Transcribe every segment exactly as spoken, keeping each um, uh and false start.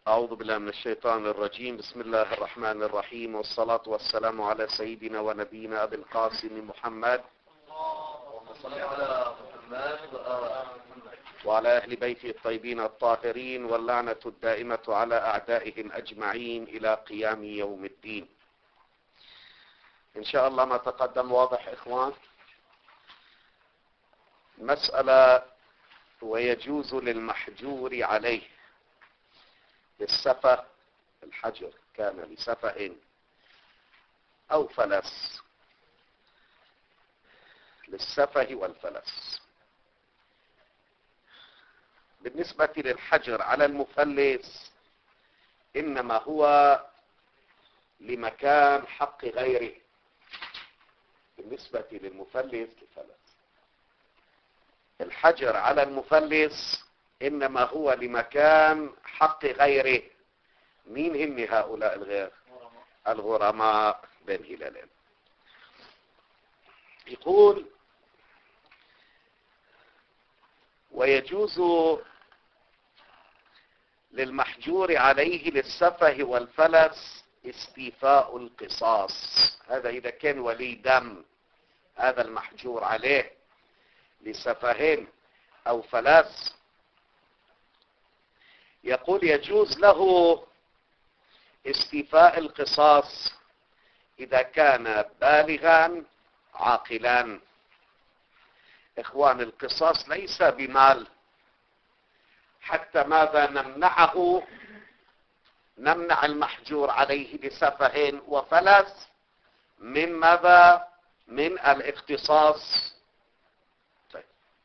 أعوذ بالله من الشيطان الرجيم. بسم الله الرحمن الرحيم، والصلاة والسلام على سيدنا ونبينا أبي القاسم محمد وعلى أهل بيته الطيبين الطاهرين، واللعنة الدائمة على أعدائهم أجمعين إلى قيام يوم الدين. إن شاء الله ما تقدم واضح إخوان. مسألة: ويجوز للمحجور عليه للسفه، الحجر كان لسفه أو فلس، للسفه والفلس. بالنسبة للحجر على المفلس إنما هو لمكان حق غيره. بالنسبة للمفلس لفلس، الحجر على المفلس إنما هو لمكان حق غيره. مين هم هؤلاء الغير؟ الغرماء بين هلالين. يقول: ويجوز للمحجور عليه للسفه والفلس استيفاء القصاص. هذا إذا كان ولي دم، هذا المحجور عليه لسفهين أو فلس، يقول يجوز له استيفاء القصاص إذا كان بالغا عاقلا. إخوان، القصاص ليس بمال، حتى ماذا نمنعه؟ نمنع المحجور عليه لسفه وفلس من ماذا؟ من الاقتصاص. طيب.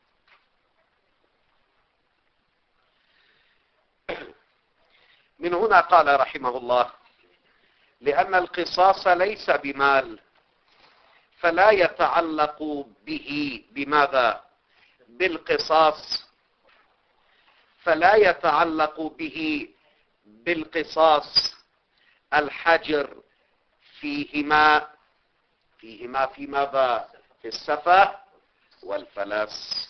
من هنا قال رحمه الله: لأن القصاص ليس بمال فلا يتعلق به بماذا؟ بالقصاص. فلا يتعلق به بالقصاص الحجر فيهما فيهما في ماذا؟ في السفه والفلس.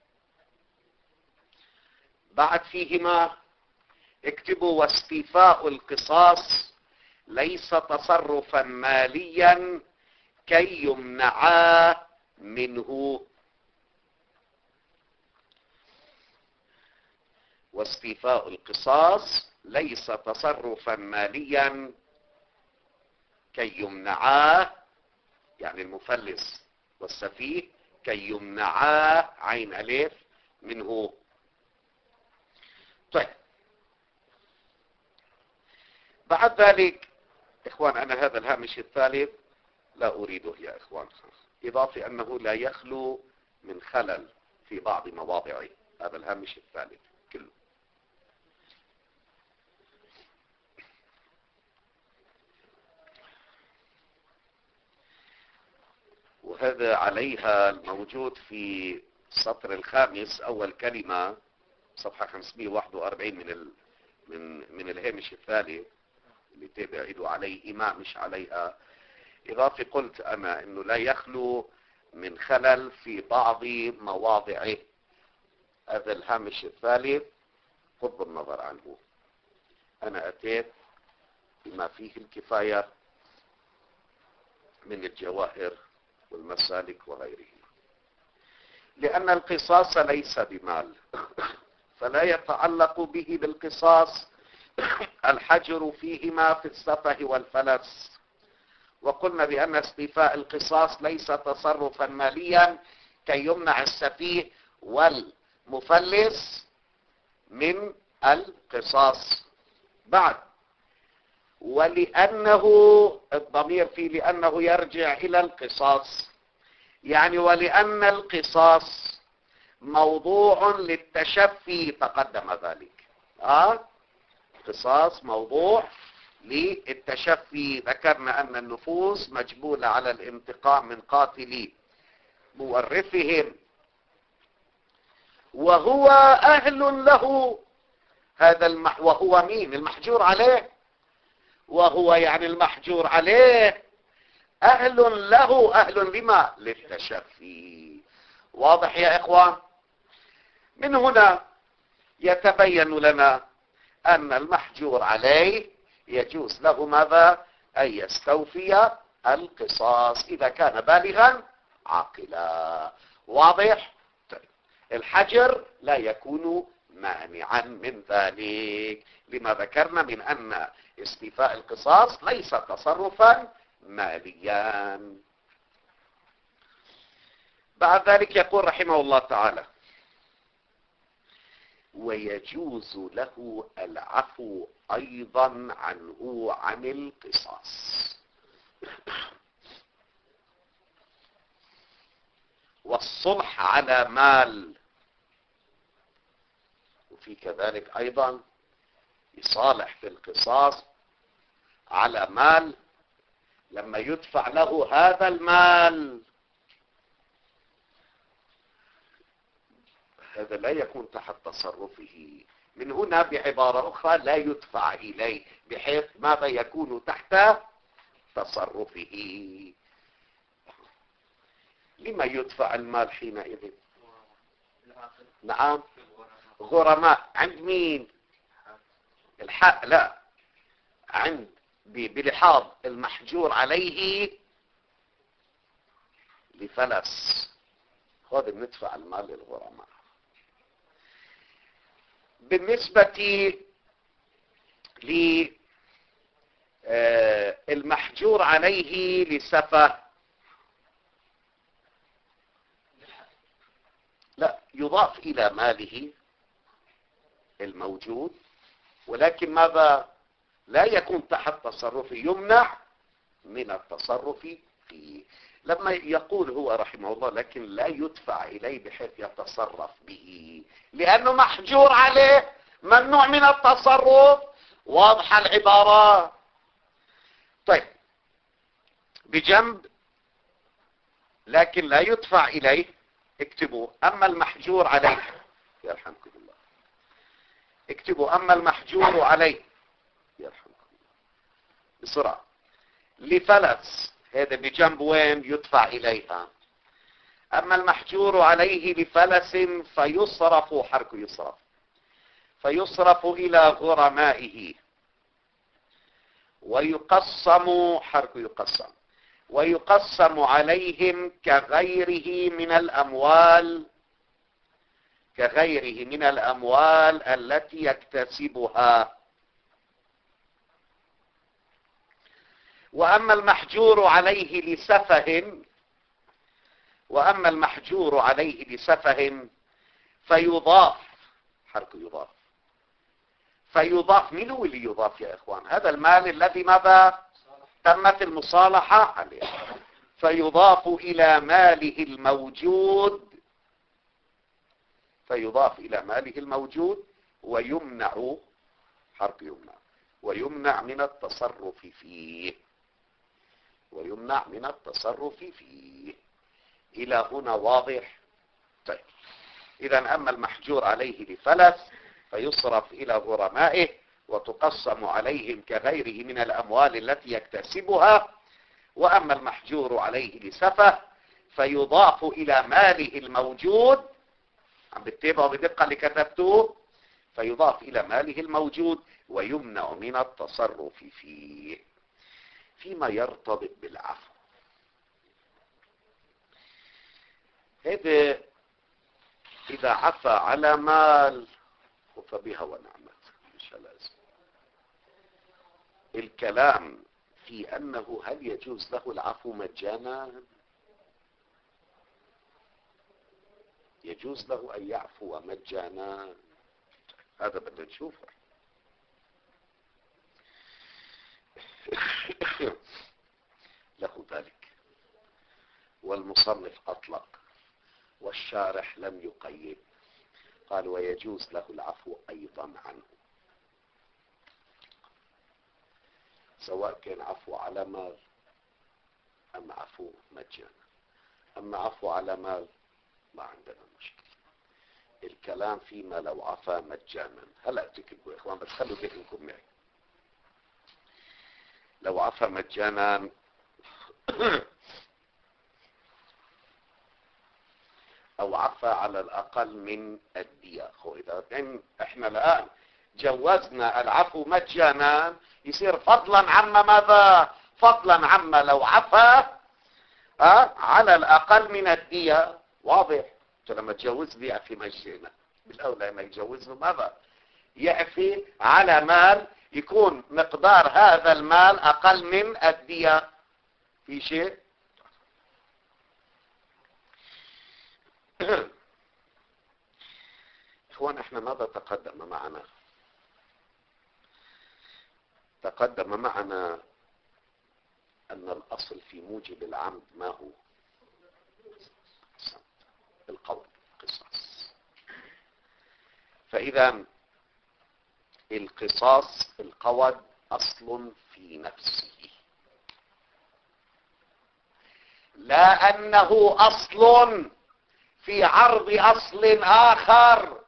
بعد فيهما اكتبوا: واستيفاء القصاص ليس تصرفا ماليا كي يمنعا منه. واستيفاء القصاص ليس تصرفا ماليا كي يمنعا، يعني المفلس والسفيه، كي يمنعا عين ألف منه. طيب، بعد ذلك إخوان، أنا هذا الهامش الثالث لا أريده يا إخوان، إضافة أنه لا يخلو من خلل في بعض مواضعه. هذا الهامش الثالث كله. وهذا عليها الموجود في السطر الخامس أول كلمة، صفحة خمسمئة وواحد وأربعين من ال... من من الهامش الثالث اللي تابع له عليه إمام مش عليها. إضافة قلت أنا إنه لا يخلو من خلل في بعض مواضعه. هذا الهامش الثالث غض النظر عنه، أنا أتيت بما فيه الكفاية من الجواهر والمسالك وغيره. لأن القصاص ليس بمال فلا يتعلق به بالقصاص الحجر فيهما في السفه والفلس. وقلنا بأن استيفاء القصاص ليس تصرفا ماليا كي يمنع السفيه والمفلس من القصاص. بعد: ولأنه الضمير فيه لأنه يرجع إلى القصاص، يعني ولأن القصاص موضوع للتشفي، تقدم ذلك. آه؟ القصاص موضوع للتشفي. ذكرنا أن النفوس مجبولة على الانتقام من قاتل مورثهم، وهو أهل له. هذا المح... وهو مين؟ المحجور عليه. وهو يعني المحجور عليه أهل له. أهل لما؟ للتشفي. واضح يا إخوان؟ من هنا يتبين لنا أن المحجور عليه يجوز له ماذا؟ أن يستوفي القصاص إذا كان بالغا عاقلا. واضح؟ طيب. الحجر لا يكون مانعا من ذلك لما ذكرنا من أن استيفاء القصاص ليس تصرفا ماليا. بعد ذلك يقول رحمه الله تعالى: ويجوز له العفو أيضا عنه عن القصاص والصلح على مال، وفي كذلك أيضا يصالح في القصاص على مال لما يدفع له هذا المال، هذا لا يكون تحت تصرفه. من هنا بعبارة أخرى لا يدفع إليه، بحيث ماذا يكون تحت تصرفه. لما يدفع المال حينئذ؟ نعم، غرماء. عند مين؟ الحق لا، عند بلحاظ المحجور عليه لفلس، هذا بندفع المال للغرماء. بالنسبة للمحجور عليه لسفه لا، يضاف إلى ماله الموجود، ولكن ماذا؟ لا يكون تحت تصرفه، يمنع من التصرف فيه. لما يقول هو رحمه الله لكن لا يدفع إليه بحيث يتصرف به لأنه محجور عليه، ممنوع من التصرف. واضحة العبارة؟ طيب، بجنب لكن لا يدفع إليه، اكتبوا: أما المحجور عليه، يرحمكم الله، اكتبوا: أما المحجور عليه، يرحمكم الله بسرعة، لفلس، هذا بجنب وين؟ يدفع إليها. أما المحجور عليه لفلس فيصرف، حرك يصرف، فيصرف إلى غرمائه ويقسم، حرك يقسم، ويقسم عليهم كغيره من الأموال، كغيره من الأموال التي يكتسبها. وأما المحجور عليه لسفه، وأما المحجور عليه لسفه فيضاف، حرك يضاف، فيضاف. من هو اللي يضاف يا إخوان؟ هذا المال الذي ماذا؟ تمت المصالحة عليه، فيضاف إلى ماله الموجود، فيضاف إلى ماله الموجود ويمنع، حرف يمنع، ويمنع من التصرف فيه، ويمنع من التصرف فيه. إلى هنا واضح؟ طيب، إذا أما المحجور عليه لفلس فيصرف إلى غرمائه وتقسم عليهم كغيره من الأموال التي يكتسبها. وأما المحجور عليه لسفه فيضاف إلى ماله الموجود، عم بتتابعوا بدقة اللي كتبتوه، فيضاف إلى ماله الموجود ويمنع من التصرف فيه. فيما يرتبط بالعفو، هذا إذا عفى على مال فبها ونعمت، مش لازم الكلام في أنه هل يجوز له العفو مجانا؟ يجوز له أن يعفو مجانا؟ هذا بدنا نشوفه. له ذلك، والمصنف أطلق والشارح لم يقيد، قال ويجوز له العفو أيضا عنه، سواء كان عفو على مال أم عفو مجانا. أما عفو على مال ما عندنا مشكلة، الكلام فيما لو عفا مجانا. هلا تكتبوا يا إخوان، بس خلوا ذهنكم معي. لو عفا مجانا أو عفا على الأقل من الدية، إذا احنا الآن جوزنا العفو مجانا يصير فضلا عما ماذا؟ فضلا عما لو عفا أه؟ على الأقل من الدية. واضح؟ لما تجوز لي يعفي مجانا، بالأولى أنه يجوزه ماذا؟ يعفي على مال يكون مقدار هذا المال أقل من الدية. في شيء؟ إخوان احنا ماذا تقدم معنا؟ تقدم معنا أن الأصل في موجب العمد ما هو؟ القول، القصاص. فإذا القصاص القود أصل في نفسه، لا أنه أصل في عرض أصل آخر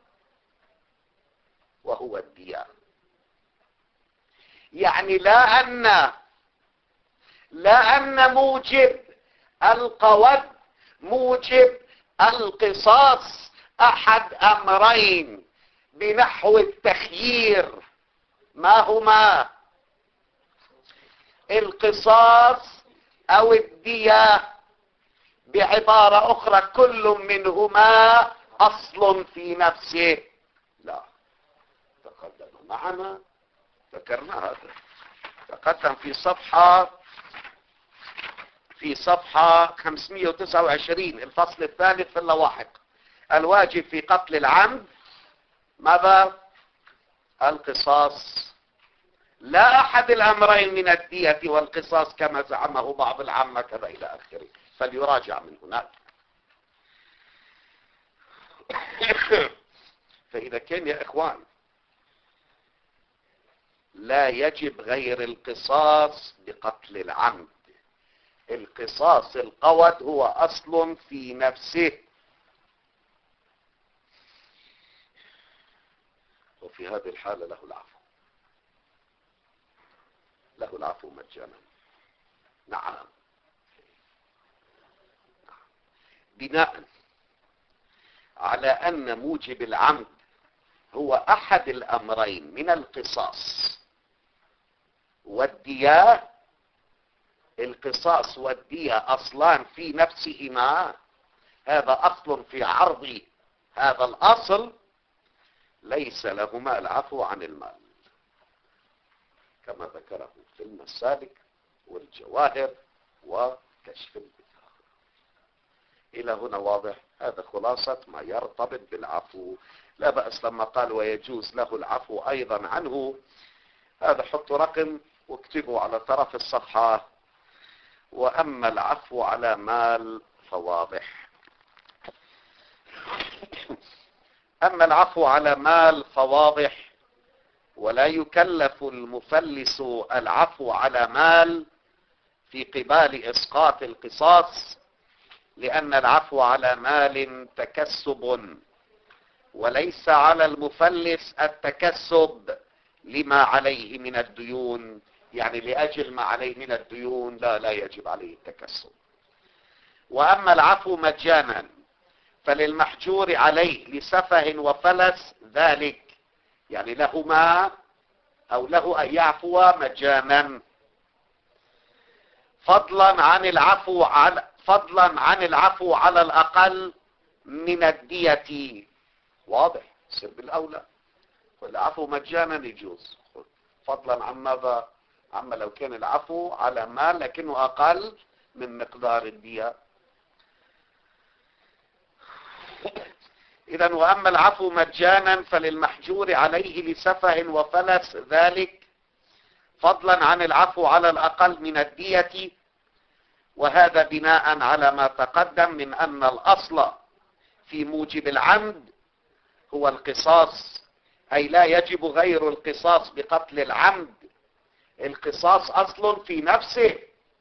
وهو الدية. يعني لا أن لا أن موجب القود موجب القصاص أحد أمرين بنحو التخيير. ما هما؟ القصاص أو الدية. بعبارة أخرى كل منهما أصل في نفسه. لا، تقدم معنا ذكرنا هذا، تقدم في صفحة في صفحة خمسمائة وتسعة وعشرين الفصل الثالث في اللواحق. الواجب في قتل العمد ماذا؟ القصاص، لا أحد الأمرين من الدية والقصاص كما زعمه بعض العامة كذا إلى آخره، فليراجع من هناك. فإذا كان يا إخوان لا يجب غير القصاص بقتل العمد، القصاص القود هو أصل في نفسه، وفي هذه الحالة له العفو، له العفو مجانا. نعم، بناء على أن موجب العمد هو أحد الأمرين من القصاص والدية. القصاص والدية أصلان في نفسهما، هذا أصل في عرض هذا الأصل، ليس لهما العفو عن المال كما ذكره في المسالك والجواهر وكشف البثار. إلى هنا واضح؟ هذا خلاصة ما يرتبط بالعفو. لا بأس لما قال ويجوز له العفو أيضا عنه، هذا حطوا رقم واكتبوا على طرف الصفحة. وأما العفو على مال فواضح. أما العفو على مال فواضح، ولا يكلف المفلس العفو على مال في قبال إسقاط القصاص، لأن العفو على مال تكسب، وليس على المفلس التكسب لما عليه من الديون. يعني لأجل ما عليه من الديون لا لا يجب عليه التكسب. وأما العفو مجانا فللمحجور عليه لسفه وفلس ذلك، يعني لهما أو له أن يعفو مجانا، فضلا عن العفو على فضلا عن العفو على الأقل من الدية. واضح؟ يصير بالأولى والعفو مجانا يجوز، فضلا عن ماذا؟ عما لو كان العفو على مال لكنه أقل من مقدار الدية. إذن وأما العفو مجانا فللمحجور عليه لسفه وفلس ذلك، فضلا عن العفو على الأقل من الدية. وهذا بناء على ما تقدم من أن الأصل في موجب العمد هو القصاص، أي لا يجب غير القصاص بقتل العمد، القصاص أصل في نفسه.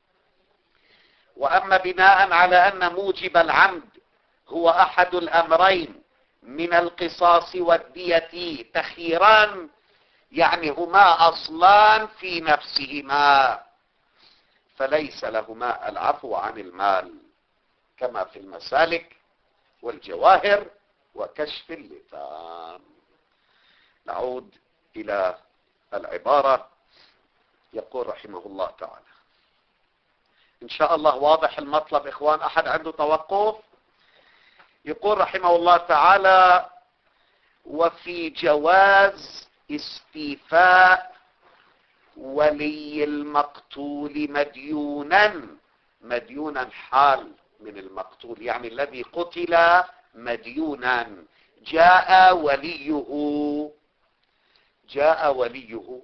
وأما بناء على أن موجب العمد هو أحد الأمرين من القصاص والدية تخييران، يعني هما أصلان في نفسهما، فليس لهما العفو عن المال كما في المسالك والجواهر وكشف اللثام. نعود إلى العبارة. يقول رحمه الله تعالى، إن شاء الله واضح المطلب إخوان؟ أحد عنده توقف؟ يقول رحمه الله تعالى: وفي جواز استيفاء ولي المقتول مديونا. مديونا حال من المقتول، يعني الذي قتل مديونا. جاء وليه، جاء وليه،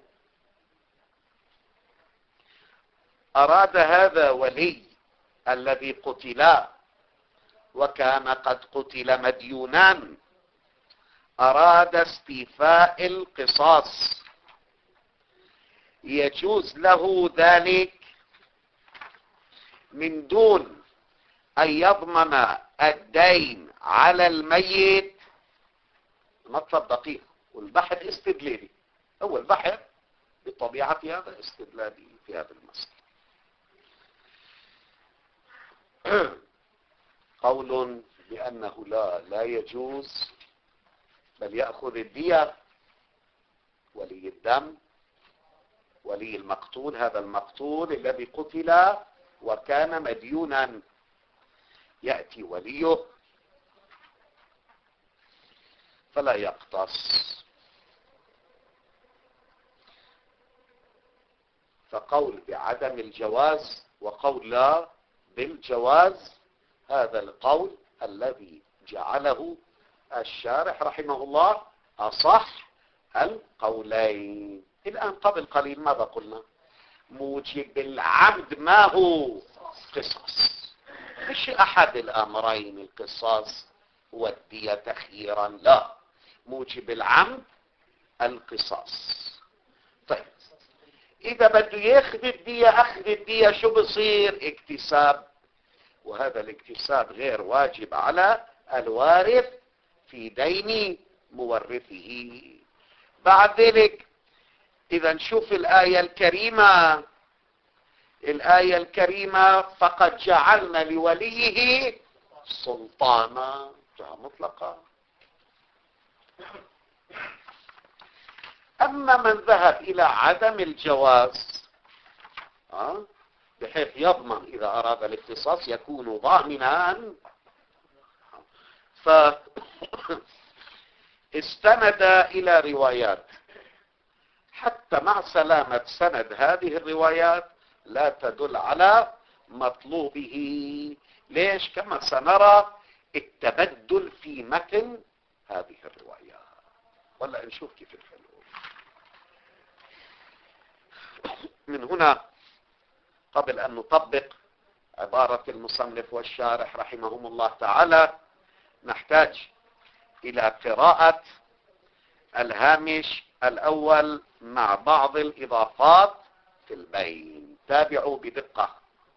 أراد هذا ولي الذي قتل وكان قد قتل مديونا، أراد استيفاء القصاص، يجوز له ذلك من دون أن يضمن الدين على الميت. مطلب دقيق، والبحث استدلالي. هو البحث بطبيعة هذا استدلالي في هذا المسألة. قول بأنه لا لا يجوز، بل يأخذ الدية ولي الدم، ولي المقتول، هذا المقتول الذي قتل وكان مديونا، يأتي وليه فلا يقتص. فقول بعدم الجواز وقول لا بالجواز، هذا القول الذي جعله الشارح رحمه الله أصح القولين. الآن قبل قليل ماذا قلنا؟ موجب العمد ما هو؟ قصاص. مش أحد الأمرين القصاص والدية تخييرا، لا، موجب العمد القصاص. طيب إذا بده ياخذ الدية، أخذ الدية شو بصير؟ اكتساب، وهذا الاكتساب غير واجب على الوارث في دين مورثه. بعد ذلك إذا نشوف الآية الكريمة، الآية الكريمة: فقد جعلنا لوليه سلطانا، جاء مطلقا. أما من ذهب إلى عدم الجواز أه؟ بحيث يضمن إذا أراد الاختصاص يكون ضامنا، فاستند إلى روايات، حتى مع سلامة سند هذه الروايات لا تدل على مطلوبه. ليش؟ كما سنرى التبدل في متن هذه الروايات. ولا نشوف كيف الحلول. من هنا قبل أن نطبق عبارة المصنف والشارح رحمهم الله تعالى، نحتاج إلى قراءة الهامش الأول مع بعض الإضافات في البين. تابعوا بدقة.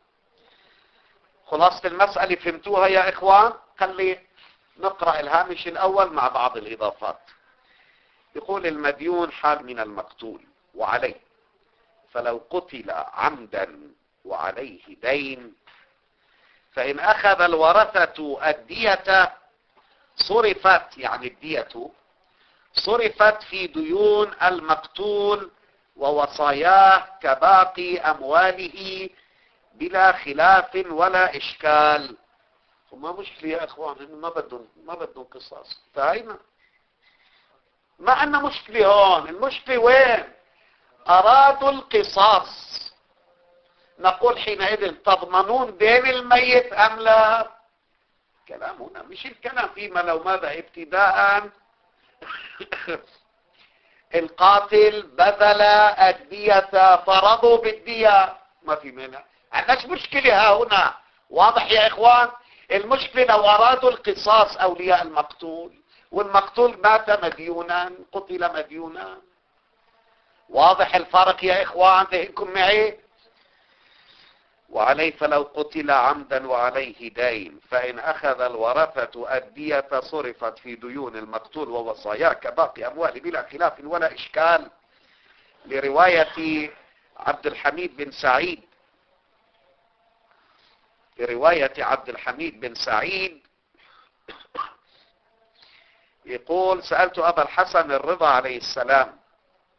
خلاصة المسألة فهمتوها يا إخوان؟ خلي نقرأ الهامش الأول مع بعض الإضافات. يقول: المديون حال من المقتول وعليه، فلو قتل عمدا وعليه دين، فإن أخذ الورثة الدية صرفت، يعني الدية صرفت في ديون المقتول ووصاياه كباقي أمواله بلا خلاف ولا إشكال. وما مشكلة يا إخوان، ما بدهم ما بدهم قصاص، انتهينا. ما عندنا مشكلة هون. المشكلة وين؟ أرادوا القصاص. نقول حينئذ: تضمنون دين الميت أم لا؟ كلام هنا مش الكلام فيما لو ماذا ابتداء القاتل بذل الدية، فرضوا بالدية، ما في مانع. عندناش مشكلة ها هنا. واضح يا إخوان؟ المشكلة لو أرادوا القصاص أولياء المقتول، والمقتول مات مديونا، قتل مديونا. واضح الفرق يا إخوان؟ ذهنكم معي؟ وعليه فلو قتل عمدا وعليه دين، فإن أخذ الورثة الدية صرفت في ديون المقتول ووصاياه كباقي أمواله بلا خلاف ولا إشكال. لرواية عبد الحميد بن سعيد، لرواية عبد الحميد بن سعيد يقول: سألت أبا الحسن الرضا عليه السلام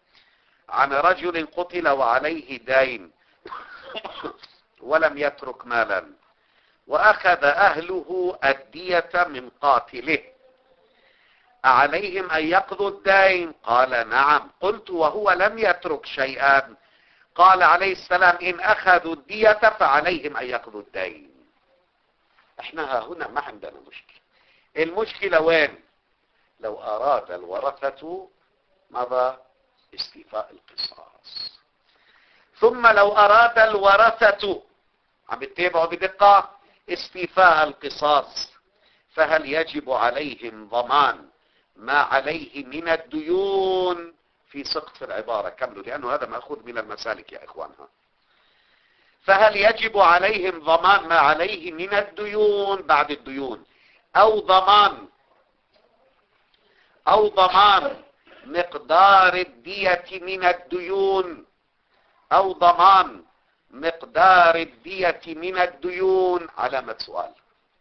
عن رجل قتل وعليه دين ولم يترك مالا، وأخذ أهله الدية من قاتله، أعليهم أن يقضوا الدين؟ قال نعم. قلت وهو لم يترك شيئا؟ قال عليه السلام إن أخذوا الدية فعليهم أن يقضوا الدين. احنا هنا ما عندنا مشكلة. المشكلة وين؟ لو أراد الورثة ماذا؟ استيفاء القصاص. ثم لو أراد الورثة، عم يتابعوا بدقة، استيفاء القصاص، فهل يجب عليهم ضمان ما عليه من الديون؟ في سقط العبارة كملوا، لأنه هذا مأخوذ من المسالك يا إخوانها. فهل يجب عليهم ضمان ما عليه من الديون بعد الديون، أو ضمان أو ضمان مقدار الدية من الديون، أو ضمان مقدار الدية من الديون؟ علامة سؤال.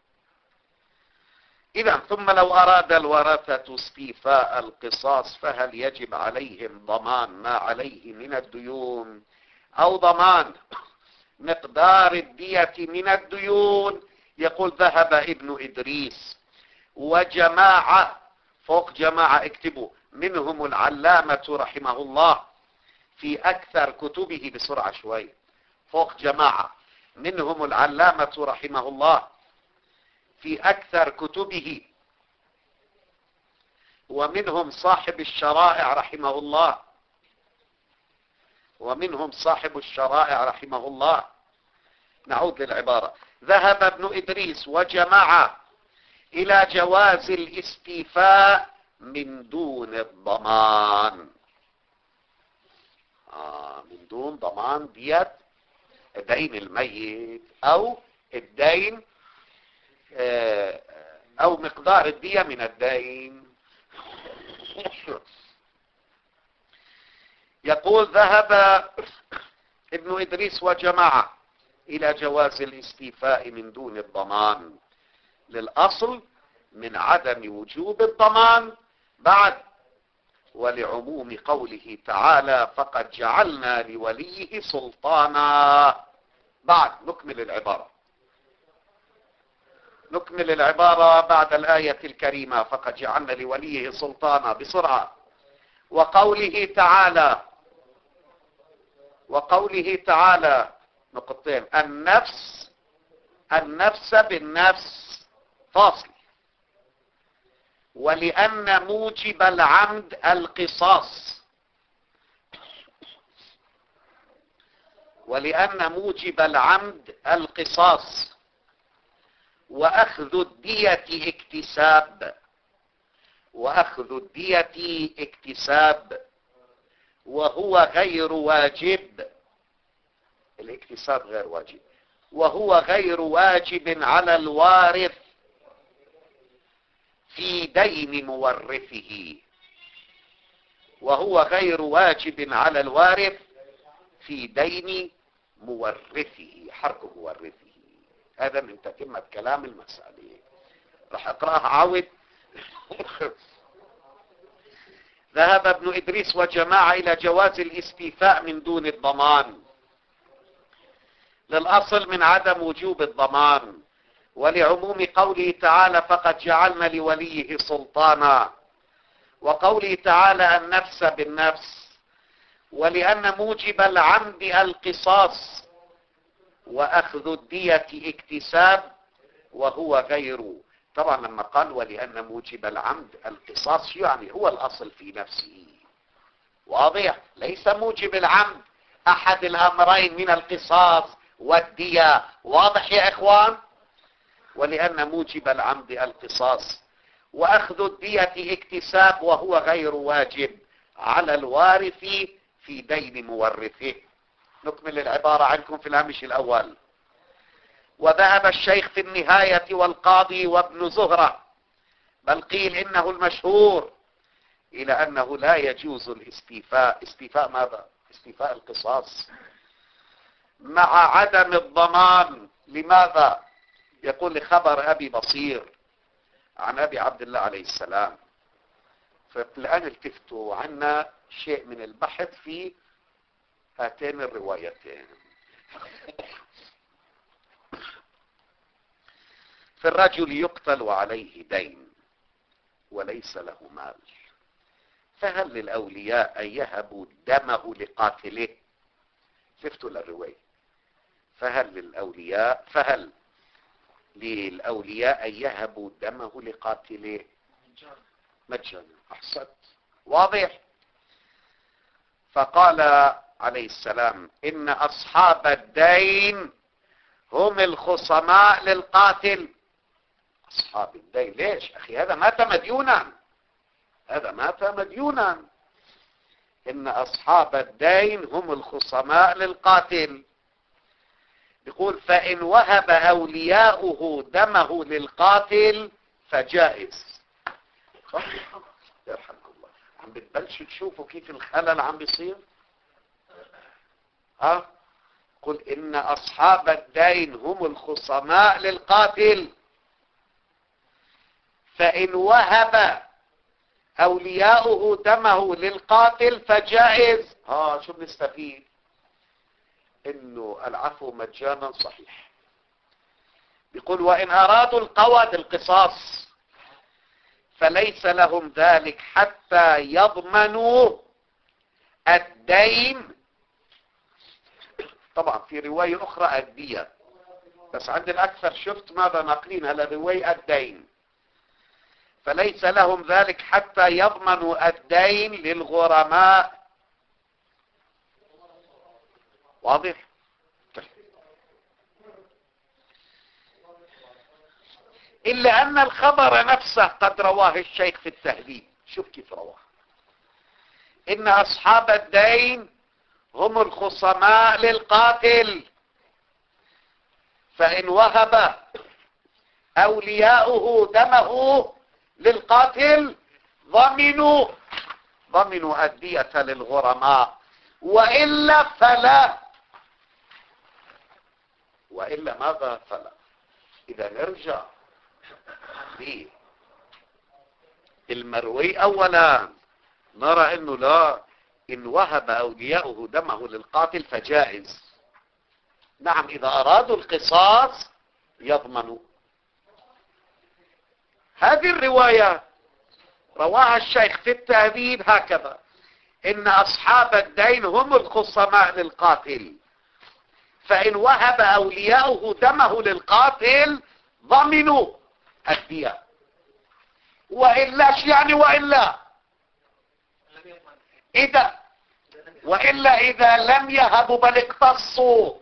إذا ثم لو أراد الورثة استيفاء القصاص فهل يجب عليهم ضمان ما عليه من الديون، أو ضمان مقدار الدية من الديون؟ يقول ذهب ابن إدريس وجماعة، فوق جماعة اكتبوا، منهم العلامة رحمه الله في أكثر كتبه، بسرعة شوي، فوق جماعة، منهم العلامة رحمه الله في أكثر كتبه، ومنهم صاحب الشرائع رحمه الله ومنهم صاحب الشرائع رحمه الله. نعود للعبارة. ذهب ابن إدريس وجماعة إلى جواز الاستيفاء من دون الضمان، آه من دون ضمان دية دين الميت، أو الدين آه أو مقدار الدية من الدين. يقول ذهب ابن إدريس وجماعة إلى جواز الاستيفاء من دون الضمان، للأصل من عدم وجوب الضمان بعد، ولعموم قوله تعالى فقد جعلنا لوليه سلطانا بعد. نكمل العبارة نكمل العبارة بعد الآية الكريمة فقد جعلنا لوليه سلطانا، بسرعة. وقوله تعالى وقوله تعالى نقطتين، النفس النفس بالنفس فاصل، ولأن موجب العمد القصاص ولأن موجب العمد القصاص وأخذ الدية اكتساب وأخذ الدية اكتساب وهو غير واجب. الاكتساب غير واجب، وهو غير واجب على الوارث في دين مورثه وهو غير واجب على الوارث في دين مورثه، حرق مورثه. هذا من تتمة كلام المسألة، راح اقرأها عاود. ذهب ابن إدريس وجماعة إلى جواز الاستيفاء من دون الضمان، للأصل من عدم وجوب الضمان، ولعموم قوله تعالى فقد جعلنا لوليه سلطانا، وقوله تعالى النفس بالنفس، ولأن موجب العمد القصاص وأخذ الدية اكتساب وهو غير. طبعا لما قال ولأن موجب العمد القصاص يعني هو الأصل في نفسه، واضح، ليس موجب العمد أحد الأمرين من القصاص والدية، واضح يا إخوان؟ ولأن موجب العمد القصاص وأخذ الدية اكتساب وهو غير واجب على الوارث في دين مورثه. نكمل العبارة عنكم في الهامش الأول. وذهب الشيخ في النهاية والقاضي وابن زهرة، بل قيل إنه المشهور، إلى أنه لا يجوز الاستيفاء. استيفاء ماذا؟ استيفاء القصاص مع عدم الضمان. لماذا؟ يقول لخبر أبي بصير عن أبي عبد الله عليه السلام. فالآن التفتوا عنا شيء من البحث في هاتين الروايتين. في الرجل يقتل وعليه دين وليس له مال، فهل للأولياء أن يهبوا دمه لقاتله؟ شفتوا الرواية. فهل للأولياء فهل للأولياء أن يهبوا دمه لقاتله مجانا؟ أحسنت، واضح. فقال عليه السلام إن أصحاب الدين هم الخصماء للقاتل. أصحاب الدين ليش أخي؟ هذا مات مديونا، هذا مات مديونا. إن أصحاب الدين هم الخصماء للقاتل. يقول فإن وهب أولياؤه دمه للقاتل فجائز. يرحمك الله. عم بتبلشوا تشوفوا كيف الخلل عم بيصير. ها قل إن أصحاب الدين هم الخصماء للقاتل، فإن وهب أولياؤه دمه للقاتل فجائز. ها شو بنستفيد؟ إنه العفو مجانا صحيح. بيقول وإن أرادوا القود القصاص فليس لهم ذلك حتى يضمنوا الدين. طبعا في رواية أخرى الدية، بس عند الأكثر شفت ماذا ناقلين على رواية الدين. فليس لهم ذلك حتى يضمنوا الدين للغرماء. واضح؟ إلا أن الخبر نفسه قد رواه الشيخ في التهذيب. شوف كيف رواه. إن أصحاب الدين هم الخصماء للقاتل، فإن وهب أولياؤه دمه للقاتل ضمنوا ضمنوا الدية للغرماء، وإلا فلا. وإلا ماذا فلا؟ إذا نرجع المروي أولا نرى أنه لا، إن وهب أولياؤه دمه للقاتل فجائز. نعم إذا أرادوا القصاص يضمنوا. هذه الرواية رواها الشيخ في التهذيب هكذا: إن أصحاب الدين هم الخصماء للقاتل، فإن وهب أولياؤه دمه للقاتل ضمنوا الدية. وإلا شو يعني؟ وإلا إذا وإلا إذا لم يهبوا بل اقتصوا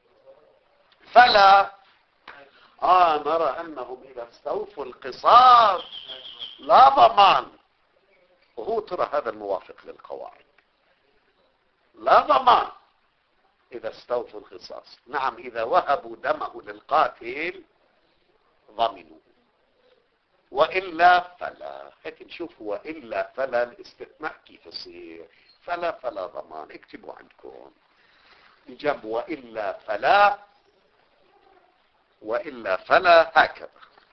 فلا. آه نرى أنهم إذا استوفوا القصاص لا ضمان، وهو ترى هذا الموافق للقواعد. لا ضمان إذا استوفوا القصاص. نعم إذا وهبوا دمه للقاتل ضمنوا، وإلا فلا. هيك نشوف وإلا فلا الاستثناء كيف يصير. فلا فلا ضمان. اكتبوا عندكم إجاب وإلا فلا، وإلا فلا هكذا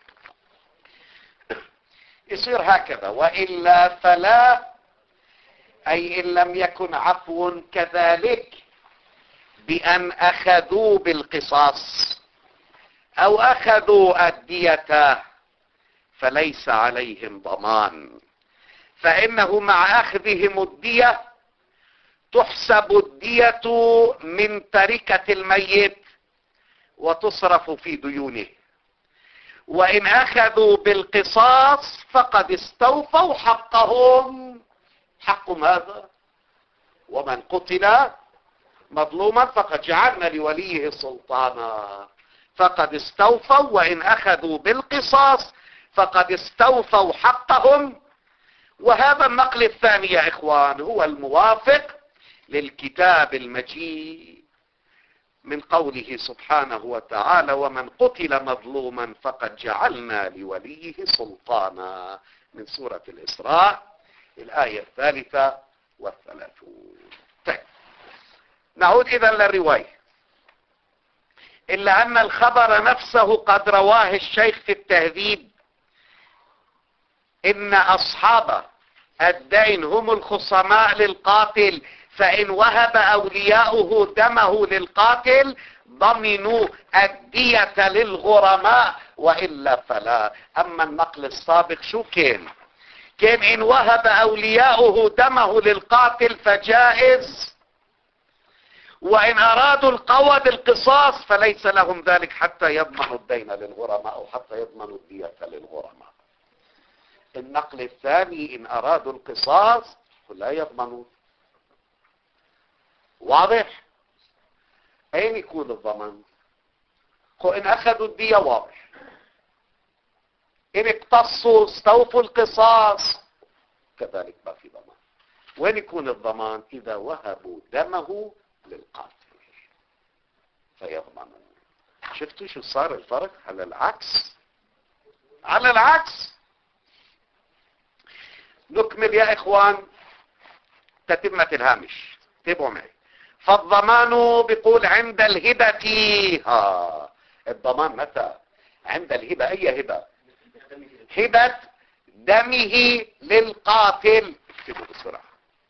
يصير. هكذا وإلا فلا أي إن لم يكن عفو كذلك بأن أخذوا بالقصاص أو أخذوا الدية فليس عليهم ضمان، فإنه مع أخذهم الدية تحسب الدية من تركة الميت وتصرف في ديونه. وإن أخذوا بالقصاص فقد استوفوا حقهم. حق ماذا؟ ومن قتل مظلوما فقد جعلنا لوليه سلطانا. فقد استوفوا، وإن أخذوا بالقصاص فقد استوفوا حقهم. وهذا النقل الثاني يا إخوان هو الموافق للكتاب المجيد من قوله سبحانه وتعالى: ومن قتل مظلوما فقد جعلنا لوليه سلطانا، من سورة الإسراء الآية الثالثة والثلاثون. طيب نعود إذن للرواية. إلا أن الخبر نفسه قد رواه الشيخ في التهذيب: إن أصحاب الدين هم الخصماء للقاتل، فإن وهب أولياؤه دمه للقاتل ضمنوا الدية للغرماء وإلا فلا. أما النقل السابق شو كان؟ كان إن وهب أولياؤه دمه للقاتل فجائز، وإن أرادوا القود القصاص فليس لهم ذلك حتى يضمنوا الدين للغرماء أو حتى يضمنوا الدية للغرماء. النقل الثاني إن أرادوا القصاص فلا يضمنوا. واضح؟ أين يكون الضمان؟ إن أخذوا الدية واضح، إن اقتصوا استوفوا القصاص كذلك ما في ضمان. وين يكون الضمان؟ إذا وهبوا دمه للقاتل فيضمنون. شفتوا شو صار الفرق؟ على العكس، على العكس. نكمل يا إخوان تتمة الهامش، تابعوا معي. فالضمان بيقول عند الهبة. ها الضمان متى؟ عند الهبة. أي هبة؟ هبة دمه للقاتل. اكتبوا بسرعة.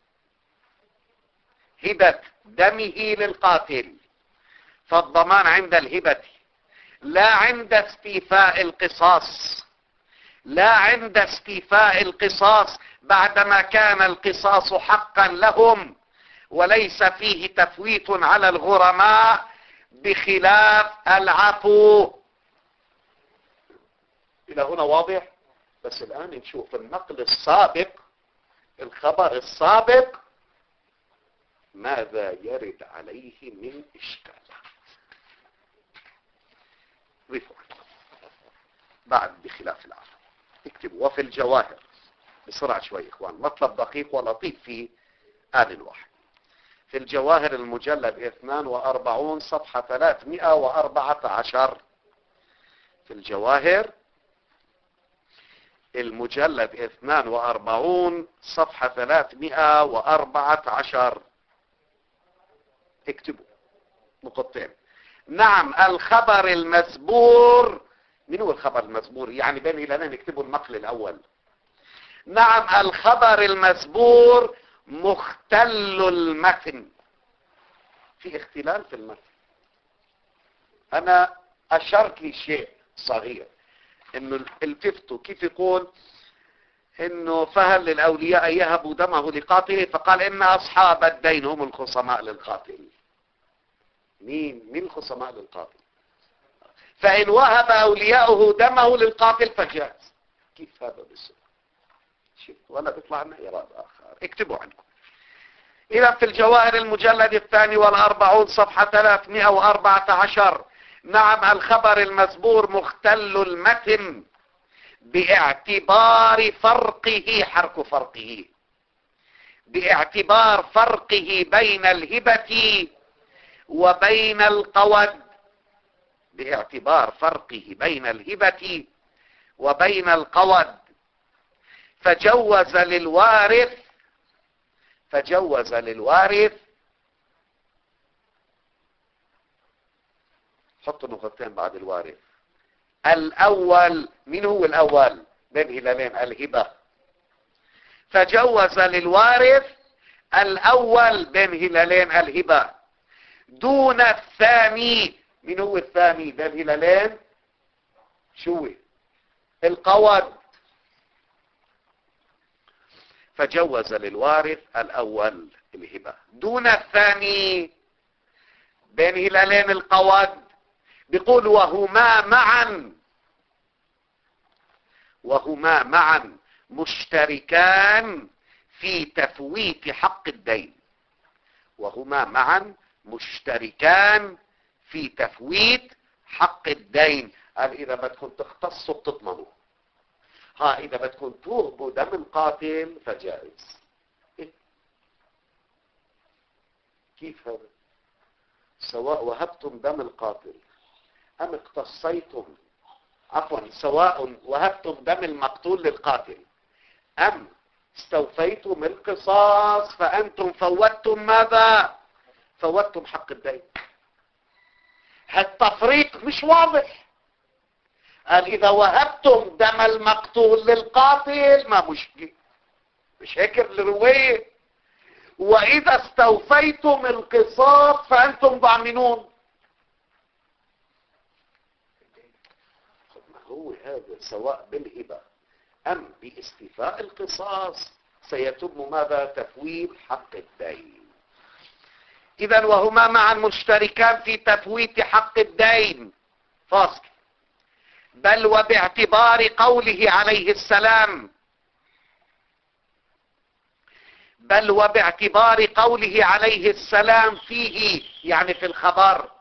هبة دمه للقاتل. فالضمان عند الهبة، لا عند استيفاء القصاص، لا عند استيفاء القصاص بعدما كان القصاص حقا لهم وليس فيه تفويت على الغرماء بخلاف العفو. إلى هنا واضح؟ بس الآن نشوف النقل السابق، الخبر السابق ماذا يرد عليه من إشكالات. ضيفوا بعد بخلاف العفو. اكتبوا. وفي الجواهر بسرعة شوي إخوان، مطلب دقيق ولطيف في آن واحد. في الجواهر المجلد اثنان وأربعون صفحة ثلاثمائة وأربعة عشر. في الجواهر المجلد اثنان وأربعون صفحة ثلاثمائة وأربعة عشر. اكتبوا نقطتين. نعم الخبر المزبور. من هو الخبر المزبور؟ يعني بين لنا نكتبوا النقل الأول. نعم الخبر المزبور مختل المتن. في اختلال في المتن. أنا أشرت لي شيء صغير، إنه التفتوا كيف يقول إنه فهل للأولياء يهبوا دمه لقاتله، فقال إن أصحاب الدين هم الخصماء للقاتل. مين؟ مين الخصماء للقاتل؟ فإن وهب أولياؤه دمه للقاتل فجاز. كيف هذا بالسؤال؟ شوف ولا بيطلع لنا إيراد آخر. اكتبوا عنكم. إذا في الجواهر المجلد الثاني والأربعون صفحة ثلاثمائة وأربعة عشر. نعم الخبر المزبور مختل المتن باعتبار فرقه، حرك فرقه، باعتبار فرقه بين الهبة وبين القود، باعتبار فرقه بين الهبة وبين القود. فجوز للوارث فجوز للوارث حطوا نقطتين بعد الوارث. الأول، من هو الأول؟ بين هلالين الهبة. فجوز للوارث الأول بين هلالين الهبة دون الثاني. من هو الثاني بين هلالين؟ شو القود. فجوز للوارث الأول الهبة دون الثاني بين هلالين القود. بيقول وهما معا وهما معا مشتركان في تفويت حق الدين. وهما معا مشتركان في تفويت حق الدين. قال إذا بدكم تختصوا بتضمنوا. ها إذا بدكم توهبوا دم القاتل فجائز. إيه؟ كيف هذا؟ سواء وهبتم دم القاتل أم اقتصيتم، عفوا سواء وهبتم دم المقتول للقاتل أم استوفيتم القصاص فأنتم فوتتم ماذا؟ فوتتم حق الدين. هالتفريق مش واضح. قال إذا وهبتم دم المقتول للقاتل ما مشكلة، مش هيك الرواية. وإذا استوفيتم القصاص فأنتم ضامنون. ما هو هذا سواء بالهبة أم باستيفاء القصاص سيتم ماذا؟ تفويت حق الدين. إذا وهما معا مشتركان في تفويت حق الدين. فاصل. بل وباعتبار قوله عليه السلام بل وباعتبار قوله عليه السلام فيه، يعني في الخبر،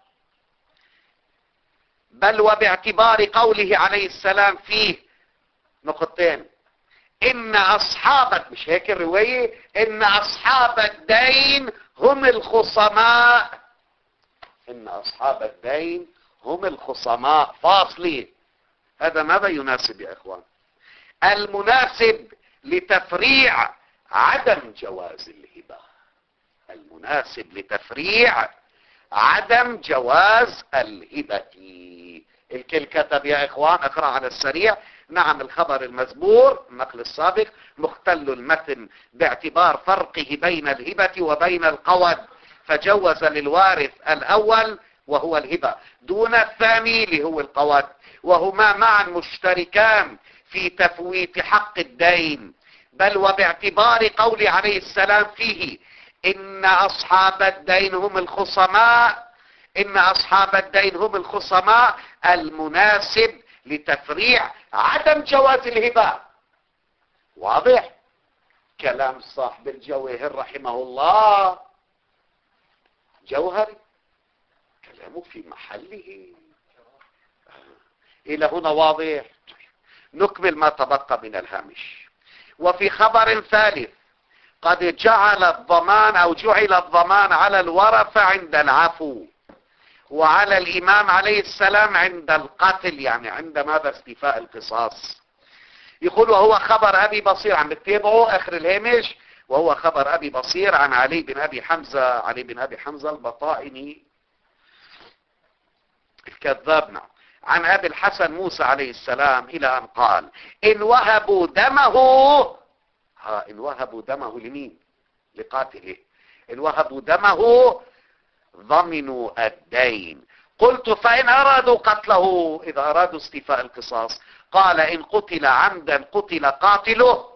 بل وباعتبار قوله عليه السلام فيه نقطتين: إن أصحاب، مش هيك الرواية، إن أصحاب الدين هم الخصماء، إن أصحاب الدين هم الخصماء. فاصلي. هذا ماذا يناسب يا إخوان؟ المناسب لتفريع عدم جواز الهبة، المناسب لتفريع عدم جواز الهبة. الكل كتب يا إخوان، اقرأ على السريع. نعم، الخبر المزبور النقل السابق مختل المتن باعتبار فرقه بين الهبة وبين القود، فجوز للوارث الأول وهو الهبة دون الثاني اللي هو القود، وهما معا مشتركان في تفويت حق الدين. بل وباعتبار قول عليه السلام فيه إن أصحاب الدين هم الخصماء، إن أصحاب الدين هم الخصماء، المناسب لتفريع عدم جواز الهبة. واضح؟ كلام صاحب الجواهر رحمه الله جوهري، كلامه في محله. إلى هنا واضح؟ نكمل ما تبقى من الهامش. وفي خبر ثالث: قد جعل الضمان أو جعل الضمان على الورثة عند العفو، وعلى الإمام عليه السلام عند القتل، يعني عند ماذا؟ استيفاء القصاص. يقول وهو خبر أبي بصير، عم بتتابعوا آخر الهامش، وهو خبر أبي بصير عن علي بن أبي حمزة، علي بن أبي حمزة البطائني الكذابنا، عن أبي الحسن موسى عليه السلام إلى أن قال: إن وهبوا دمه، ها إن وهبوا دمه لمين؟ لقاتله. إن وهبوا دمه ضمنوا الدين. قلت: فإن أرادوا قتله، إذا أرادوا استيفاء القصاص؟ قال: إن قتل عمدا قتل قاتله،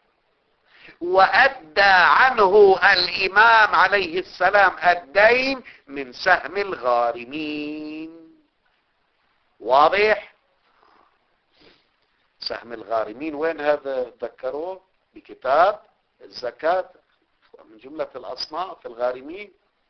وأدى عنه الإمام عليه السلام الدين من سهم الغارمين. واضح؟ سهم الغارمين وين هذا؟ تذكروه بكتاب الزكاة من جملة الأصناف الغارمين.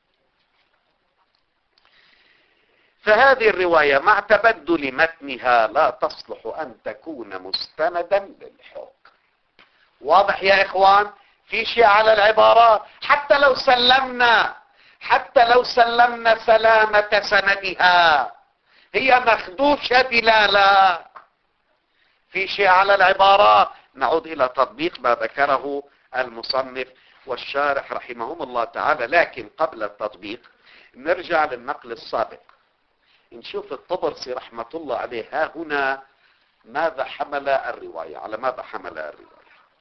فهذه الرواية مع تبدل متنها لا تصلح أن تكون مستندا للحكم. واضح يا إخوان؟ في شيء على العبارة، حتى لو سلمنا حتى لو سلمنا سلامة سندها، هي مخدوشة دلالة. في شيء على العبارة. نعود إلى تطبيق ما ذكره المصنف والشارح رحمهم الله تعالى، لكن قبل التطبيق نرجع للنقل السابق، نشوف الطبرسي رحمة الله عليه ها هنا ماذا حمل الرواية، على ماذا حمل الرواية.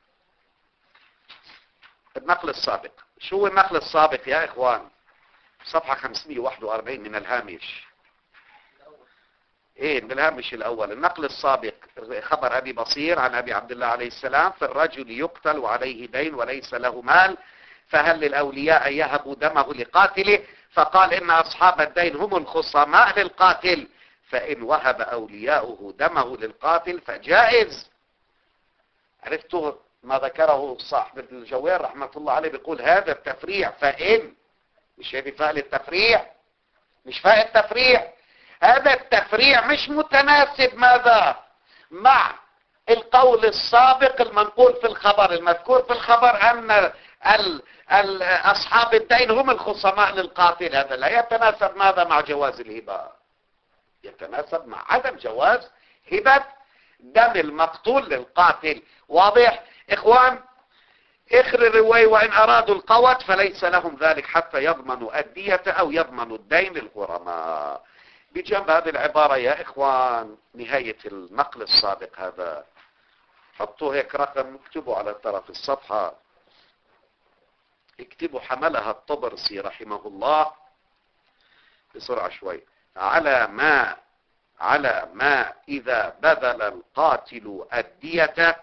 النقل السابق، شو هو النقل السابق يا إخوان؟ صفحة خمسمئة وواحد وأربعين من الهامش. ايه من الهامش الاول. النقل السابق خبر ابي بصير عن ابي عبد الله عليه السلام: في الرجل يقتل وعليه دين وليس له مال، فهل للاولياء يهبوا دمه لقاتله؟ فقال: ان اصحاب الدين هم الخصماء للقاتل، فان وهب اولياؤه دمه للقاتل فجائز. عرفتوا ما ذكره صاحب الجوهر رحمة الله عليه؟ بيقول هذا التفريع فإن، مش هذه فاء التفريع، مش فاء التفريع، هذا التفريع مش متناسب ماذا؟ مع القول السابق المنقول في الخبر، المذكور في الخبر أن ال ال أصحاب الدين هم الخصماء للقاتل. هذا لا يتناسب ماذا؟ مع جواز الهبة، يتناسب مع عدم جواز هبة دم المقتول للقاتل. واضح إخوان؟ اخر الرواية: وإن أرادوا القوت فليس لهم ذلك حتى يضمنوا الدية أو يضمنوا الدين للغرماء. بجنب هذه العبارة يا إخوان نهاية النقل السابق هذا، حطوا هيك رقم اكتبوا على طرف الصفحة: اكتبوا حملها الطبرسي رحمه الله بسرعة شوي. على ما على ما إذا بذل القاتل الدية،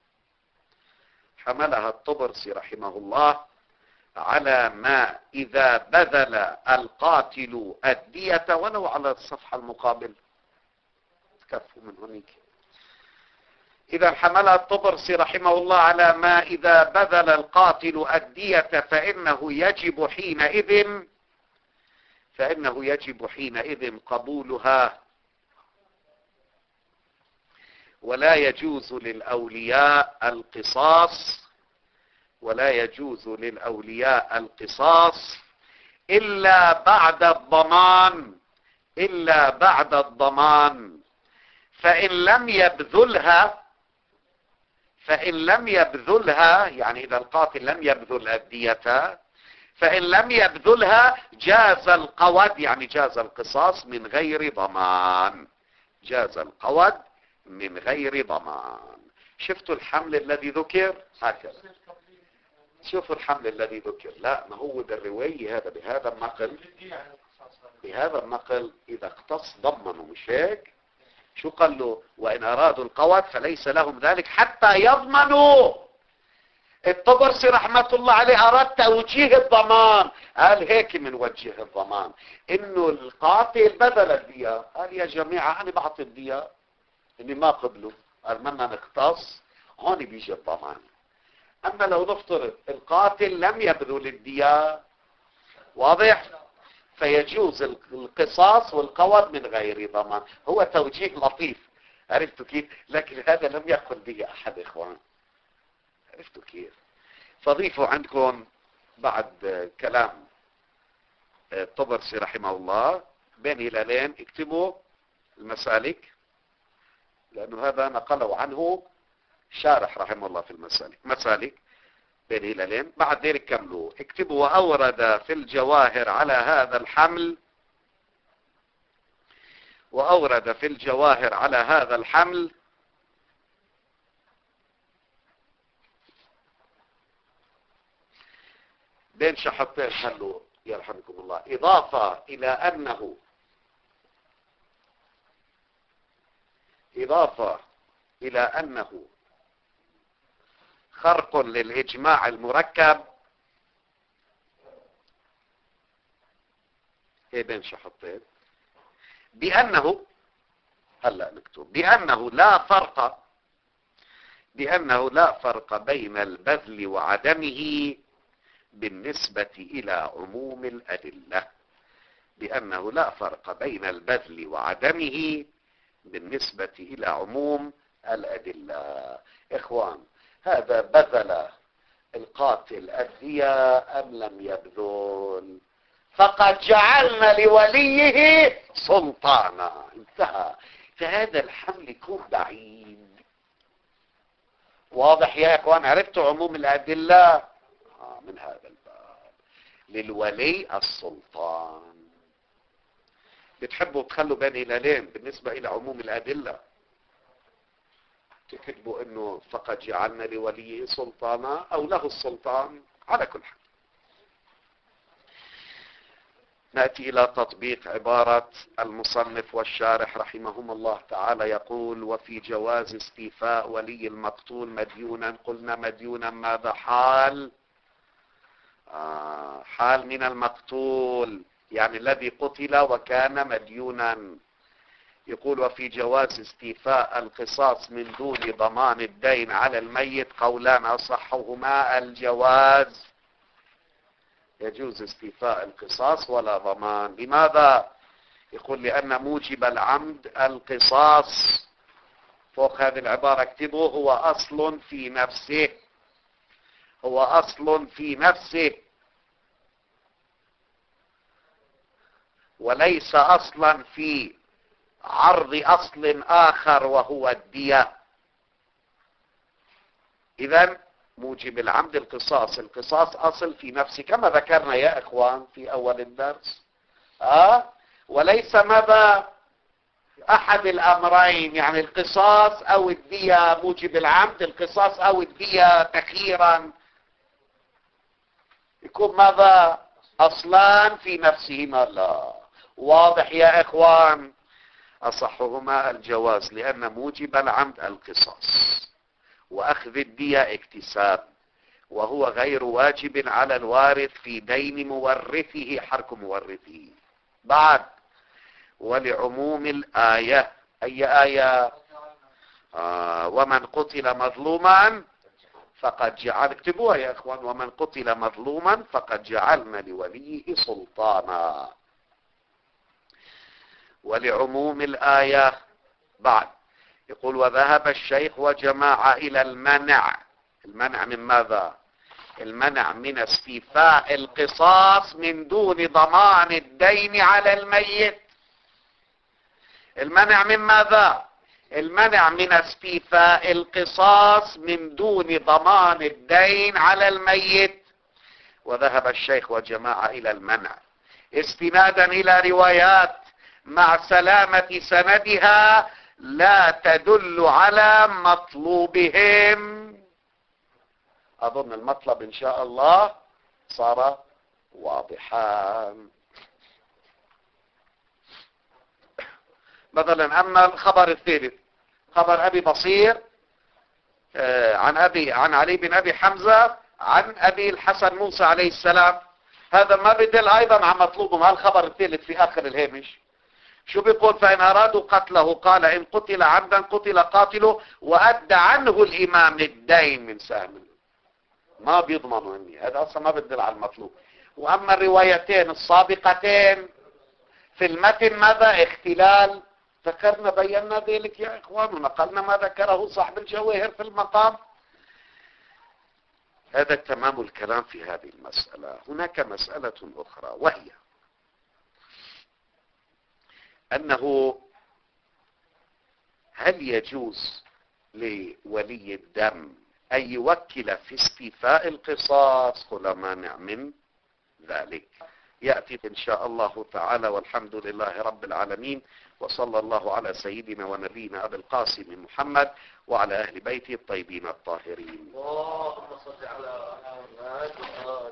حملها الطبرسي رحمه الله على ما إذا بذل القاتل الدية، ولو على الصفحة المقابل تكفوا من هناك. إذا حملها الطبرسي رحمه الله على ما إذا بذل القاتل الدية فإنه يجب حينئذ فإنه يجب حينئذ قبولها، ولا يجوز للأولياء القصاص ولا يجوز للأولياء القصاص إلا بعد الضمان إلا بعد الضمان فإن لم يبذلها فإن لم يبذلها يعني إذا القاتل لم يبذل الدية، فإن لم يبذلها جاز القود، يعني جاز القصاص من غير ضمان جاز القود من غير ضمان. شفتوا الحمل الذي ذكر هكذا، شوفوا الحمل الذي ذكر. لا، ما هو ده الرواية هذا بهذا النقل بهذا النقل إذا اقتص ضمنوا، مش هيك؟ شو قال له؟ وإن أرادوا القود فليس لهم ذلك حتى يضمنوا. الطبرسي رحمة الله عليه أراد توجيه الضمان، قال هيك من وجه الضمان إنه القاتل بذل الدية، قال يا جماعة أنا بعطي الدية إني ما قبله، قال منا نختص، هون بيجي الضمان. أما لو نفترض القاتل لم يبذل الدية، واضح؟ فيجوز القصاص والقود من غير ضمان. هو توجيه لطيف، عرفتوا كيف؟ لكن هذا لم يقل به أحد إخوان، عرفتوا كيف؟ فضيفوا عندكم بعد كلام الطبرسي رحمه الله بين هلالين اكتبوا المسالك، لأنه هذا نقلوا عنه شارح رحمه الله في المسالك. مسالك بين هلالين. بعد ذلك كملوا اكتبوا وأورد في الجواهر على هذا الحمل وأورد في الجواهر على هذا الحمل بين شحطين خلوا يرحمكم الله، إضافة إلى أنه إضافة إلى أنه خرق للإجماع المركب، ايه بين شحطين، بأنه هلا نكتب بأنه لا فرق بأنه لا فرق بين البذل وعدمه بالنسبة إلى عموم الأدلة بأنه لا فرق بين البذل وعدمه بالنسبة إلى عموم الأدلة. إخوان، هذا بذل القاتل الدية أم لم يبذل؟ فقد جعلنا لوليه سلطانا، انتهى. فهذا الحمل يكون بعيد. واضح يا إخوان؟ عرفتوا عموم الأدلة؟ آه من هذا الباب للولي السلطان. بتحبوا تخلوا بين هلالين بالنسبة إلى عموم الأدلة، تكتبوا انه فقد جعلنا لوليه سلطانا او له السلطان. على كل حال نأتي الى تطبيق عبارة المصنف والشارح رحمهم الله تعالى. يقول وفي جواز استيفاء ولي المقتول مديونا. قلنا مديونا ماذا حال؟ آه حال من المقتول، يعني الذي قتل وكان مديونا. يقول وفي جواز استيفاء القصاص من دون ضمان الدين على الميت قولان أصحهما الجواز. يجوز استيفاء القصاص ولا ضمان. لماذا؟ يقول لأن موجب العمد القصاص. فوق هذه العبارة اكتبوا هو أصل في نفسه هو أصل في نفسه وليس أصلا في عرض أصل آخر وهو الدية. إذن موجب العمد القصاص. القصاص أصل في نفسه كما ذكرنا يا إخوان في أول الدرس. أه؟ وليس ماذا أحد الأمرين، يعني القصاص أو الدية. موجب العمد القصاص أو الدية تخييرا. يكون ماذا؟ أصلان في نفسهما. لا، واضح يا إخوان؟ أصحهما الجواز، لأن موجب العمد القصاص، وأخذ الدية اكتساب، وهو غير واجب على الوارث في دين مورثه حرك مورثه. بعد، ولعموم الآية. أي آية؟ آه ومن قتل مظلوما فقد جعل، اكتبوها يا اخوان، ومن قتل مظلوما فقد جعلنا لوليه سلطانا. ولعموم الآية. بعد، يقول وذهب الشيخ وجماعة إلى المنع. المنع من ماذا؟ المنع من استيفاء القصاص من دون ضمان الدين على الميت. المنع من ماذا؟ المنع من استيفاء القصاص من دون ضمان الدين على الميت. وذهب الشيخ وجماعة إلى المنع استنادا إلى روايات مع سلامة سندها لا تدل على مطلوبهم. أظن المطلب إن شاء الله صار واضحا. مثلا أما الخبر الثالث، خبر أبي بصير عن أبي عن علي بن أبي حمزة عن أبي الحسن موسى عليه السلام، هذا ما بدل أيضا عن مطلوبهم. هالخبر الثالث في آخر الهامش شو بيقول؟ فإن أرادوا قتله قال إن قتل عمدا قتل قاتله وأدى عنه الإمام الدين من سهم. ما بيضمنوا اني هذا اصلا ما بدل على المطلوب. واما الروايتين السابقتين في المتن ماذا؟ اختلال. ذكرنا بينا ذلك يا اخوان، ونقلنا ما ذكره صاحب الجواهر في المقام. هذا تمام الكلام في هذه المسألة. هناك مسألة اخرى، وهي انه هل يجوز لولي الدم أن يوكل في استيفاء القصاص؟ ولا مانع من ذلك؟ يأتي إن شاء الله تعالى، والحمد لله رب العالمين، وصلى الله على سيدنا ونبينا أبي القاسم محمد وعلى أهل بيته الطيبين الطاهرين. اللهم صل على محمد.